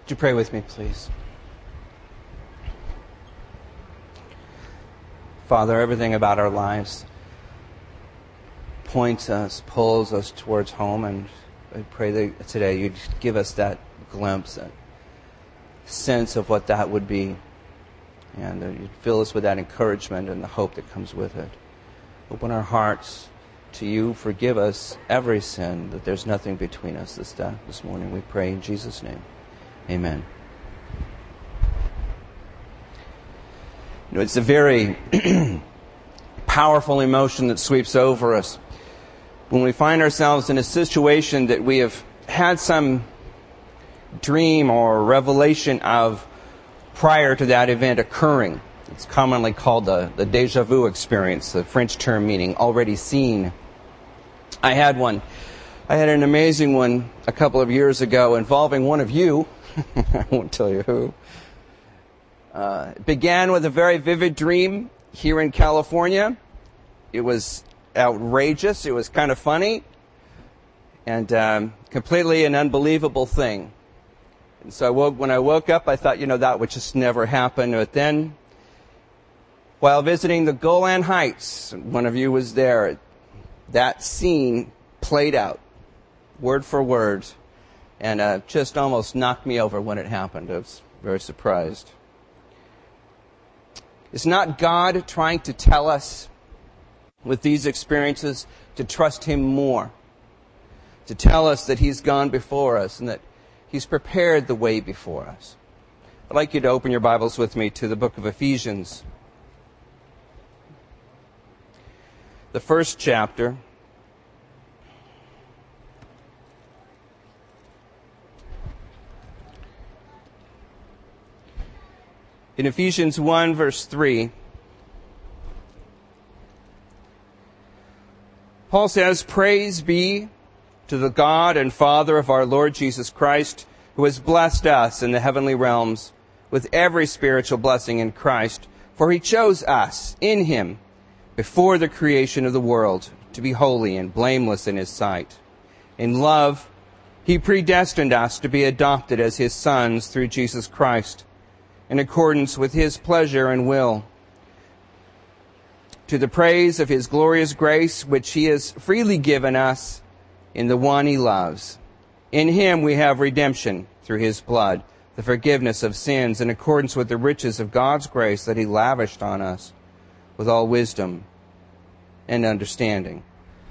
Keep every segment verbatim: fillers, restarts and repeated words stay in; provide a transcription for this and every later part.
Would you pray with me, please? Father, everything about our lives points us, pulls us towards home, and I pray that today you'd give us that glimpse, that sense of what that would be, and that you'd fill us with that encouragement and the hope that comes with it. Open our hearts to you. Forgive us every sin, that there's nothing between us this day, this morning. We pray in Jesus' name. Amen. You know, it's a very powerful emotion that sweeps over us when we find ourselves in a situation that we have had some dream or revelation of prior to that event occurring. It's commonly called the, the déjà vu experience, the French term meaning already seen. I had one. I had an amazing one a couple of years ago involving one of you. I won't tell you who. Uh, it began with a very vivid dream here in California. It was outrageous. It was kind of funny. And um, completely an unbelievable thing. And so I woke, when I woke up, I thought, you know, that would just never happen. But then, while visiting the Golan Heights, one of you was there, that scene played out, word for word, and uh, just almost knocked me over when it happened. I was very surprised. Is not God trying to tell us with these experiences to trust Him more? To tell us that He's gone before us and that He's prepared the way before us? I'd like you to open your Bibles with me to the book of Ephesians. The first chapter. In Ephesians one, verse three, Paul says, "Praise be to the God and Father of our Lord Jesus Christ, who has blessed us in the heavenly realms with every spiritual blessing in Christ, for He chose us in Him before the creation of the world to be holy and blameless in His sight. In love, He predestined us to be adopted as His sons through Jesus Christ, in accordance with His pleasure and will, to the praise of His glorious grace, which He has freely given us in the one He loves. In Him we have redemption through His blood, the forgiveness of sins, in accordance with the riches of God's grace that He lavished on us with all wisdom and understanding."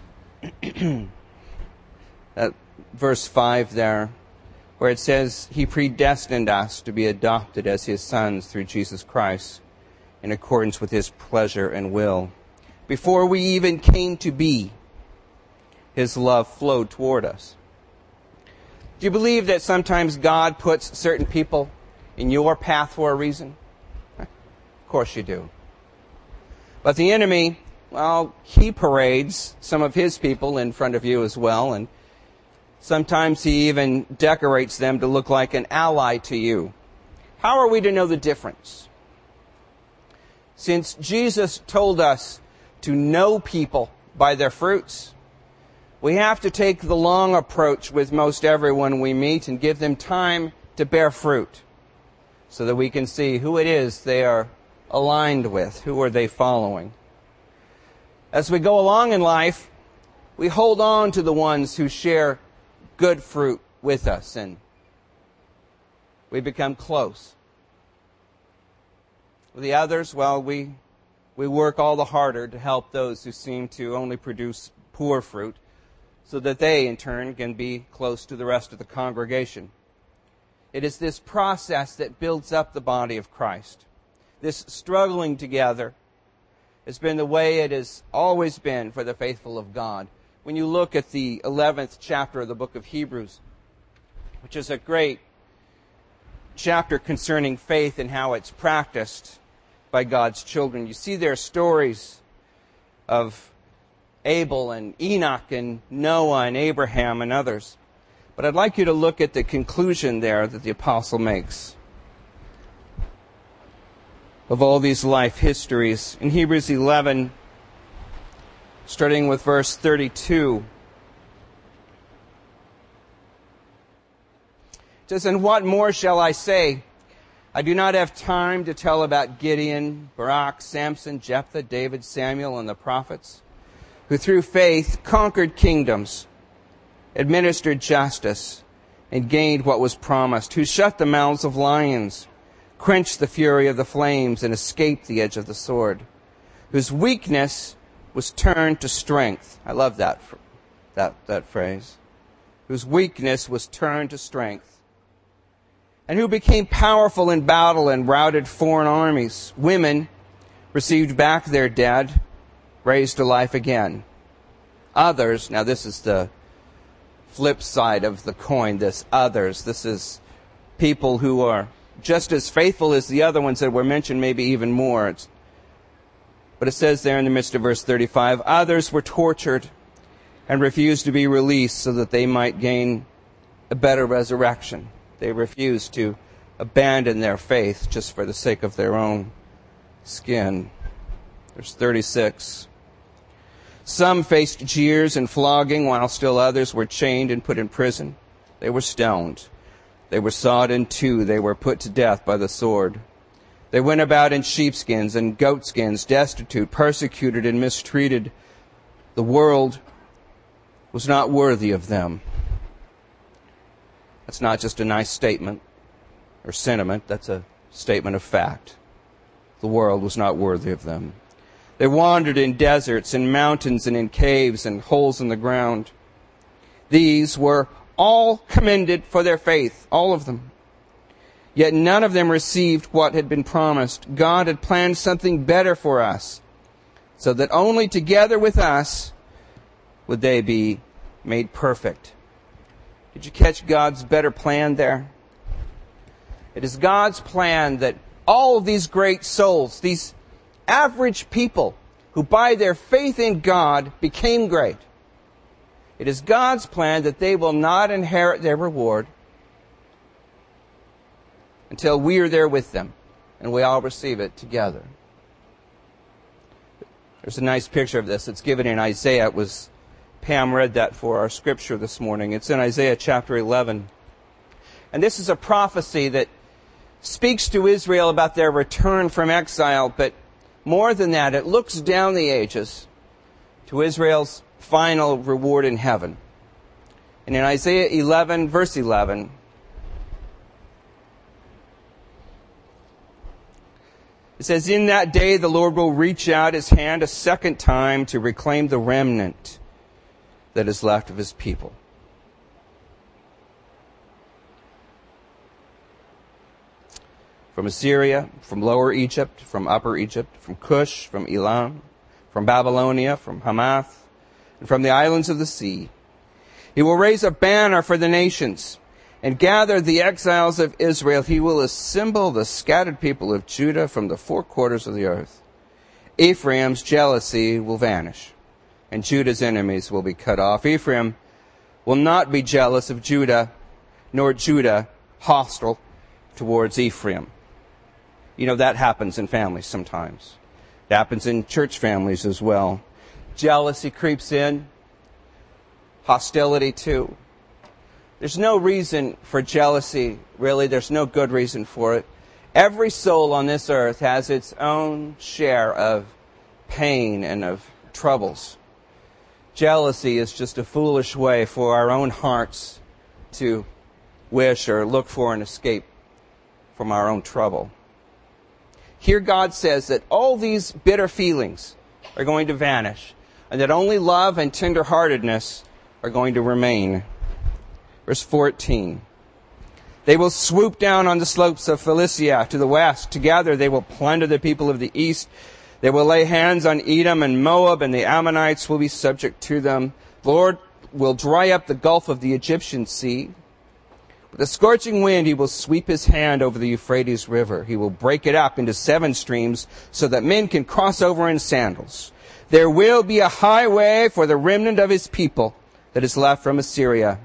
That verse five there, where it says, He predestined us to be adopted as His sons through Jesus Christ, in accordance with His pleasure and will. Before we even came to be, His love flowed toward us. Do you believe that sometimes God puts certain people in your path for a reason? Of course you do. But the enemy, well, he parades some of his people in front of you as well, and sometimes he even decorates them to look like an ally to you. How are we to know the difference? Since Jesus told us to know people by their fruits, we have to take the long approach with most everyone we meet and give them time to bear fruit so that we can see who it is they are aligned with, who are they following. As we go along in life, we hold on to the ones who share good fruit with us, and we become close. With the others, well, we we work all the harder to help those who seem to only produce poor fruit, so that they, in turn, can be close to the rest of the congregation. It is this process that builds up the body of Christ. This struggling together has been the way it has always been for the faithful of God. When you look at the eleventh chapter of the book of Hebrews, which is a great chapter concerning faith and how it's practiced by God's children, you see there stories of Abel and Enoch and Noah and Abraham and others. But I'd like you to look at the conclusion there that the apostle makes of all these life histories. In Hebrews eleven, starting with verse thirty-two. It says, and what more shall I say? I do not have time to tell about Gideon, Barak, Samson, Jephthah, David, Samuel, and the prophets, who through faith conquered kingdoms, administered justice, and gained what was promised, who shut the mouths of lions, quenched the fury of the flames, and escaped the edge of the sword, whose weakness was turned to strength. I love that, that, that phrase. Whose weakness was turned to strength. And who became powerful in battle and routed foreign armies. Women received back their dead, raised to life again. Others, now this is the flip side of the coin, this others. This is people who are just as faithful as the other ones that were mentioned, maybe even more. It's, but it says there in the midst of verse thirty-five, others were tortured and refused to be released so that they might gain a better resurrection. They refused to abandon their faith just for the sake of their own skin. Verse thirty-six. Some faced jeers and flogging, while still others were chained and put in prison. They were stoned. They were sawed in two. They were put to death by the sword. They went about in sheepskins and goatskins, destitute, persecuted, and mistreated. The world was not worthy of them. That's not just a nice statement or sentiment. That's a statement of fact. The world was not worthy of them. They wandered in deserts, in mountains, and in caves, and holes in the ground. These were all commended for their faith, all of them. Yet none of them received what had been promised. God had planned something better for us, so that only together with us would they be made perfect. Did you catch God's better plan there? It is God's plan that all of these great souls, these average people who by their faith in God became great, it is God's plan that they will not inherit their reward until we are there with them and we all receive it together. There's a nice picture of this. It's given in Isaiah. It was Pam read that for our scripture this morning. It's in Isaiah chapter eleven. And this is a prophecy that speaks to Israel about their return from exile, but more than that, it looks down the ages to Israel's final reward in heaven. And in Isaiah eleven, verse eleven, it says, in that day the Lord will reach out his hand a second time to reclaim the remnant that is left of his people. From Assyria, from Lower Egypt, from Upper Egypt, from Cush, from Elam, from Babylonia, from Hamath, and from the islands of the sea. He will raise a banner for the nations and gather the exiles of Israel. He will assemble the scattered people of Judah from the four quarters of the earth. Ephraim's jealousy will vanish, and Judah's enemies will be cut off. Ephraim will not be jealous of Judah, nor Judah hostile towards Ephraim. You know, that happens in families sometimes. It happens in church families as well. Jealousy creeps in. Hostility too. There's no reason for jealousy, really. There's no good reason for it. Every soul on this earth has its own share of pain and of troubles. Jealousy is just a foolish way for our own hearts to wish or look for an escape from our own trouble. Here God says that all these bitter feelings are going to vanish, and that only love and tenderheartedness are going to remain. Verse fourteen. They will swoop down on the slopes of Philistia to the west. Together they will plunder the people of the east. They will lay hands on Edom and Moab, and the Ammonites will be subject to them. The Lord will dry up the gulf of the Egyptian sea. With a scorching wind, he will sweep his hand over the Euphrates River. He will break it up into seven streams so that men can cross over in sandals. There will be a highway for the remnant of his people that is left from Assyria,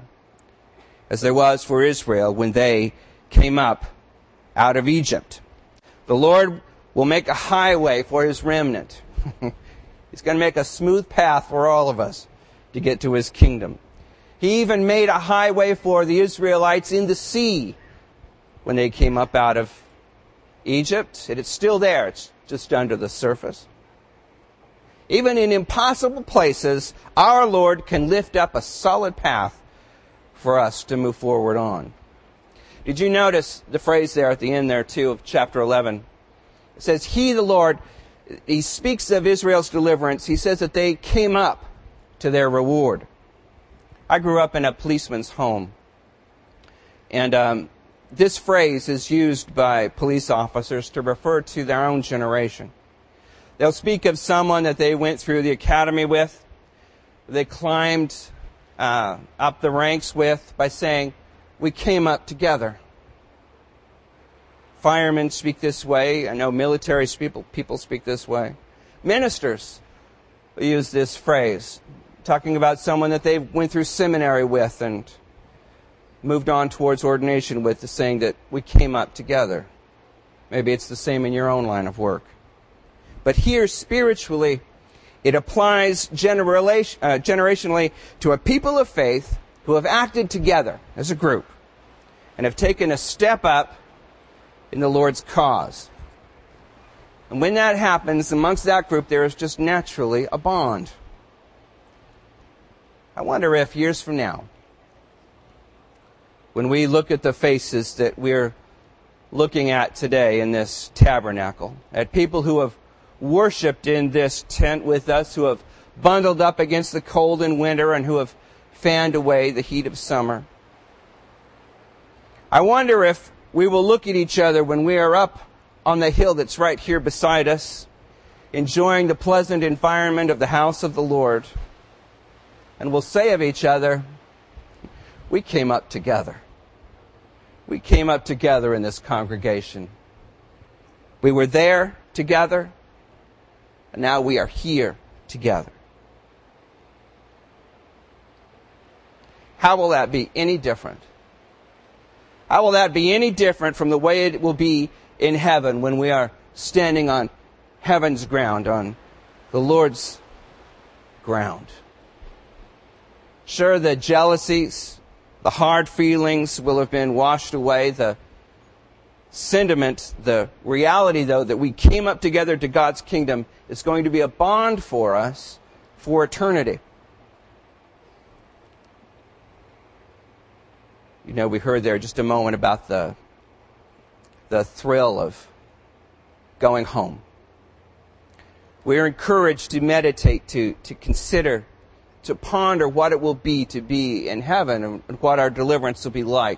as there was for Israel when they came up out of Egypt. The Lord will make a highway for his remnant. He's going to make a smooth path for all of us to get to his kingdom. He even made a highway for the Israelites in the sea when they came up out of Egypt. It is still there. It's just under the surface. Even in impossible places, our Lord can lift up a solid path for us to move forward on. Did you notice the phrase there at the end there too of chapter eleven? It says, He, the Lord, He speaks of Israel's deliverance. He says that they came up to their reward. I grew up in a policeman's home. And um, this phrase is used by police officers to refer to their own generation. They'll speak of someone that they went through the academy with, they climbed uh, up the ranks with, by saying, we came up together. Firemen speak this way. I know military people, people speak this way. Ministers use this phrase, talking about someone that they went through seminary with and moved on towards ordination with, saying that we came up together. Maybe it's the same in your own line of work. But here, spiritually, it applies generation, uh, generationally to a people of faith who have acted together as a group and have taken a step up in the Lord's cause. And when that happens, amongst that group, there is just naturally a bond. I wonder if years from now, when we look at the faces that we're looking at today in this tabernacle, at people who have worshipped in this tent with us, who have bundled up against the cold in winter and who have fanned away the heat of summer, I wonder if we will look at each other when we are up on the hill that's right here beside us, enjoying the pleasant environment of the house of the Lord, and we'll say of each other, we came up together. We came up together in this congregation. We were there together, and now we are here together. How will that be any different? How will that be any different from the way it will be in heaven when we are standing on heaven's ground, on the Lord's ground? Sure, the jealousies, the hard feelings will have been washed away. The sentiment, the reality, though, that we came up together to God's kingdom is going to be a bond for us for eternity. You know, we heard there just a moment about the, the thrill of going home. We're encouraged to meditate, to, to consider, to ponder what it will be to be in heaven and what our deliverance will be like.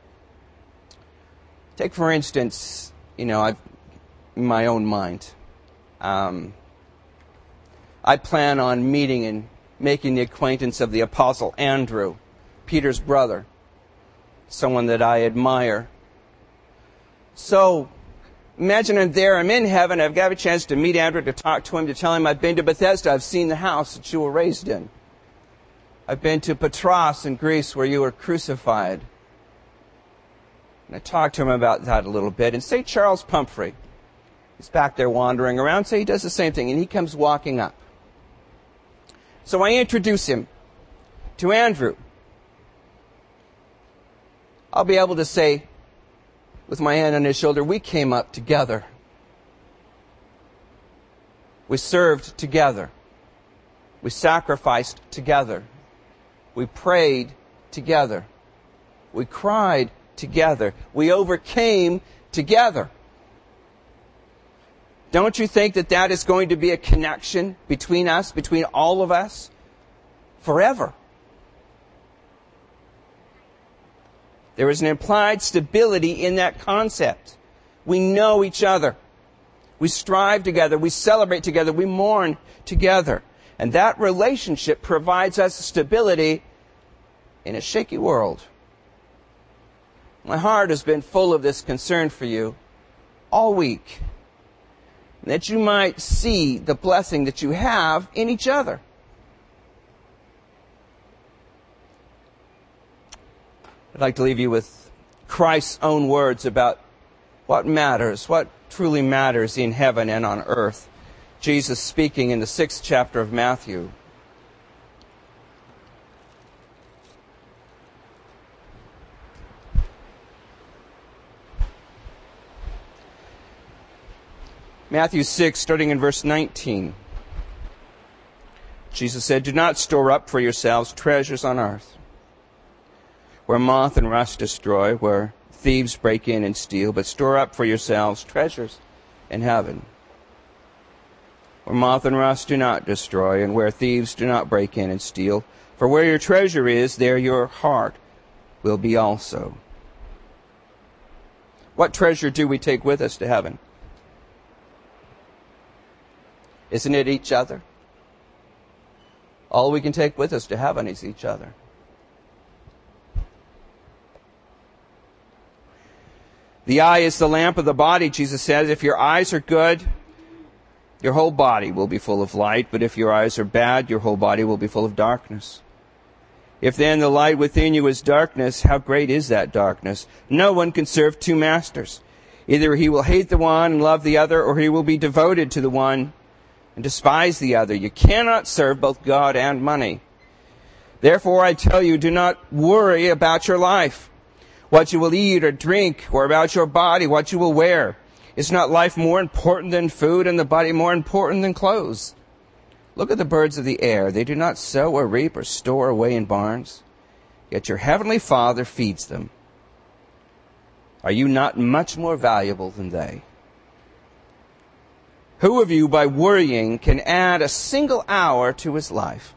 Take, for instance, you know, I've, in my own mind, um, I plan on meeting and making the acquaintance of the Apostle Andrew, Peter's brother, someone that I admire. So, imagine I'm there, I'm in heaven, I've got a chance to meet Andrew, to talk to him, to tell him I've been to Bethesda, I've seen the house that you were raised in. I've been to Patras in Greece where you were crucified. And I talked to him about that a little bit. And say Charles Pumphrey, he's back there wandering around, say he does the same thing, and he comes walking up. So I introduce him to Andrew. I'll be able to say, with my hand on his shoulder, we came up together. We served together. We sacrificed together. We prayed together. We cried together. We overcame together. Don't you think that that is going to be a connection between us, between all of us, forever? There is an implied stability in that concept. We know each other. We strive together. We celebrate together. We mourn together. And that relationship provides us stability in a shaky world. My heart has been full of this concern for you all week. That you might see the blessing that you have in each other. I'd like to leave you with Christ's own words about what matters, what truly matters in heaven and on earth. Jesus speaking in the sixth chapter of Matthew. Matthew six, starting in verse nineteen. Jesus said, "Do not store up for yourselves treasures on earth, where moth and rust destroy, where thieves break in and steal, but store up for yourselves treasures in heaven, where moth and rust do not destroy, and where thieves do not break in and steal. For where your treasure is, there your heart will be also." What treasure do we take with us to heaven? Isn't it each other? All we can take with us to heaven is each other. The eye is the lamp of the body, Jesus says. If your eyes are good, your whole body will be full of light. But if your eyes are bad, your whole body will be full of darkness. If then the light within you is darkness, how great is that darkness? No one can serve two masters. Either he will hate the one and love the other, or he will be devoted to the one and despise the other. You cannot serve both God and money. Therefore, I tell you, do not worry about your life, what you will eat or drink, or about your body, what you will wear. Is not life more important than food, and the body more important than clothes? Look at the birds of the air. They do not sow or reap or store away in barns, yet your heavenly Father feeds them. Are you not much more valuable than they? Who of you, by worrying, can add a single hour to his life?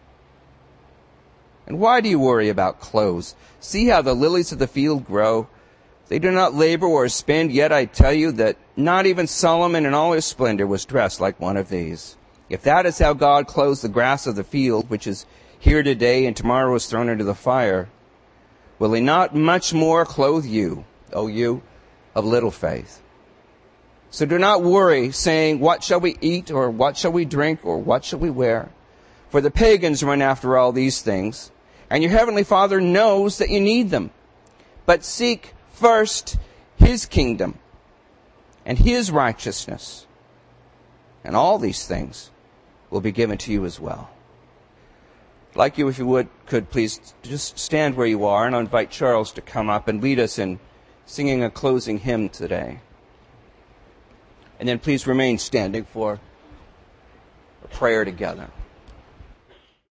And why do you worry about clothes? See how the lilies of the field grow. They do not labor or spin, yet I tell you that not even Solomon in all his splendor was dressed like one of these. If that is how God clothes the grass of the field, which is here today and tomorrow is thrown into the fire, will he not much more clothe you, O you of little faith? So do not worry, saying, what shall we eat, or what shall we drink, or what shall we wear? For the pagans run after all these things, and your heavenly Father knows that you need them. But seek first his kingdom and his righteousness, and all these things will be given to you as well. I'd like you, if you would, could please just stand where you are, and I'll invite Charles to come up and lead us in singing a closing hymn today. And then please remain standing for a prayer together.